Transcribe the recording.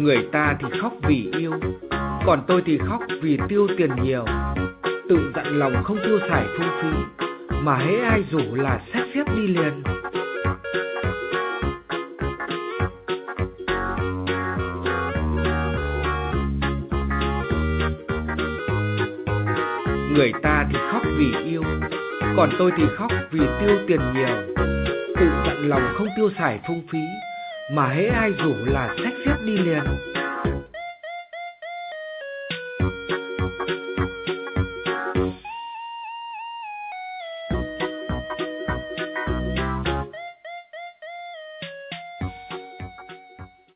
Người ta thì khóc vì yêu, còn tôi thì khóc vì tiêu tiền nhiều. Tự dặn lòng không tiêu xài phung phí, mà hễ ai rủ là xách xếp đi liền. Người ta thì khóc vì yêu, còn tôi thì khóc vì tiêu tiền nhiều. Tự dặn lòng không tiêu xài phung phí, mà hễ ai rủ là xách xếp đi liền.